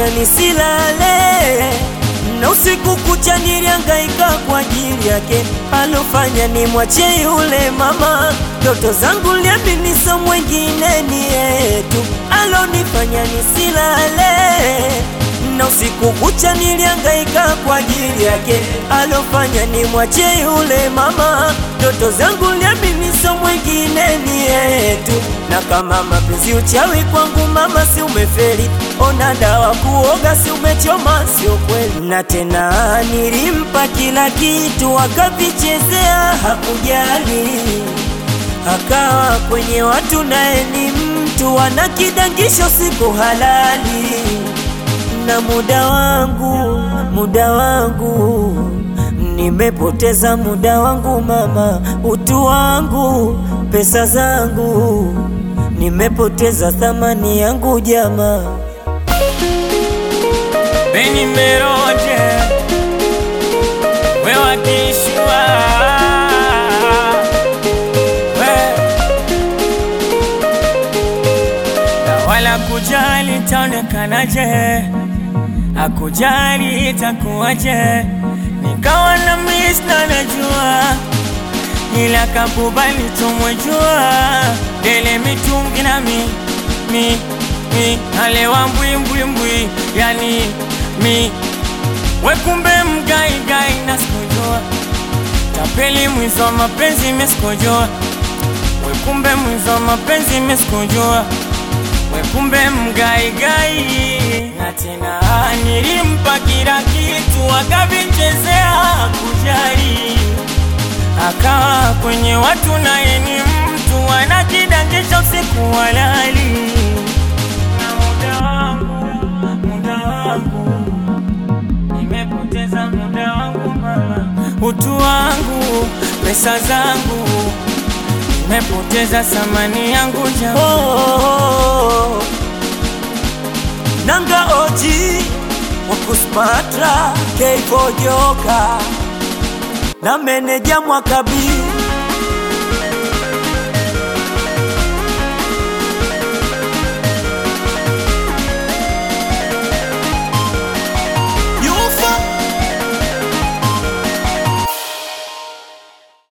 kanifanya nisilale, na usiku kucha nilihangaika kwa ajili yake. Alofanya nimwache yule mama, ndoto zangu liamini so mwingine ni yetu. Alonifanya nisilale, na usiku kucha nilihangaika kwa ajili yake. Alofanya nimwache yule mama, ndoto zangu liamini so mwingine ni yetu. Na kama mapenzi uchawi kwangu mama, si umefeli? Ona dawa kuoga, si umechoma? Sio kweli. Na tena nilimpa kila kitu akavichezea, hakujali. Akawa kwenye watu naye ni mtu, ana kidangisho siku halali. Na muda wangu nimepoteza muda wangu mama, utu wangu, pesa zangu, nimepoteza thamani yangu jamaa. Beni Meroje, wewa kishua, na wala kujali taonekanaje, hakujali itakuwaje. Nikawa na miss na najua, ila kakubali tumwejua. Dele mitungi na mi alewa mbwi, yani wekumbe mgai na sikujua. Tapeli mwizo wa mapenzi mesikujua, wekumbe mwizo wa mapenzi mesikujua. Wekumbe mgai, na tena nilimpa kila kitu akavichezea, kujali. Akawa kwenye watu naye ni mtu, ana kidangisho siku halali. Na muda wangu nimepoteza muda wangu mama, utu wangu, pesa zangu, nimepoteza thamani yangu jamaa. Nanga Oji Wakusmatra K4 Joka na meneja Mwakabi.